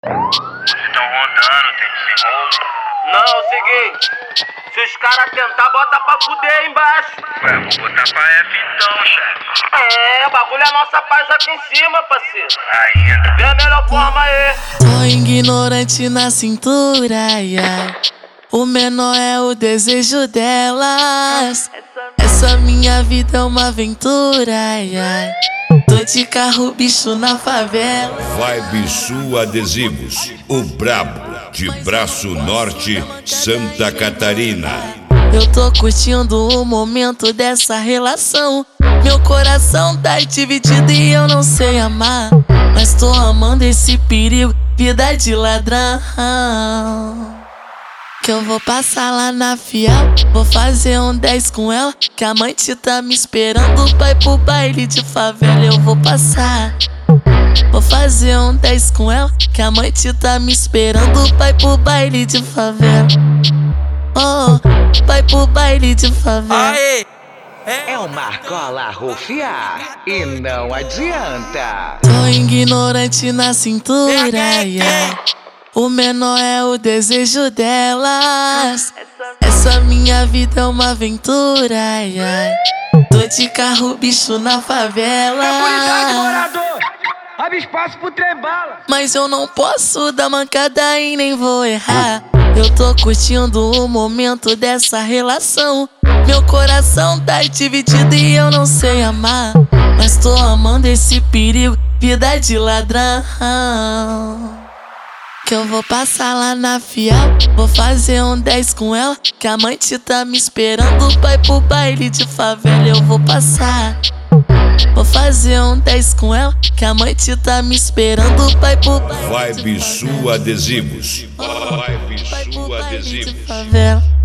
Vocês tão rondando, tem desenrolo. Não, é o seguinte, se os caras tentar, bota pra fuder aí embaixo. Ué, vou botar pra F então, chefe. É, o bagulho é nossa paz aqui em cima, parceiro. Ainda. Vê a melhor forma aí. Tô ignorante na cintura, ai, ai. O menor é o desejo delas. Essa minha vida é uma aventura, ai, ai. Tô de carro, bicho na favela. Vibe Sul Adesivos, o brabo de Braço Norte, Santa Catarina. Eu tô curtindo o momento dessa relação. Meu coração tá dividido e eu não sei amar, mas tô amando esse perigo, vida de ladrão. Que eu vou passar lá na Fiel, vou fazer um 10 com ela, que a mãe tá me esperando pra ir pro baile de favela. Eu vou passar, vou fazer um 10 com ela, que a mãe tá me esperando pra ir pro baile de favela. Oh, vai pro baile de favela. Aê! É o Marcola rufiar e não adianta. Tô ignorante na cintura, ai, ai. O menor é o desejo delas. Essa minha vida é uma aventura, ai, ai. Tô de carro, bicho na favela. Abre espaço pro trem-bala. Mas eu não posso dar mancada e nem vou errar. Eu tô curtindo o momento dessa relação. Meu coração tá dividido e eu não sei amar, mas tô amando esse perigo, vida de ladrão. Que eu vou passar lá na Fiel, vou fazer um 10 com ela, que a mãe tá me esperando pra ir pro baile de favela. Eu vou passar, vou fazer um 10 com ela, que a mãe tá me esperando pra ir pro baile. Vibe Sul Adesivos. Vai Vibe pro Sul baile de Adesivos. favela.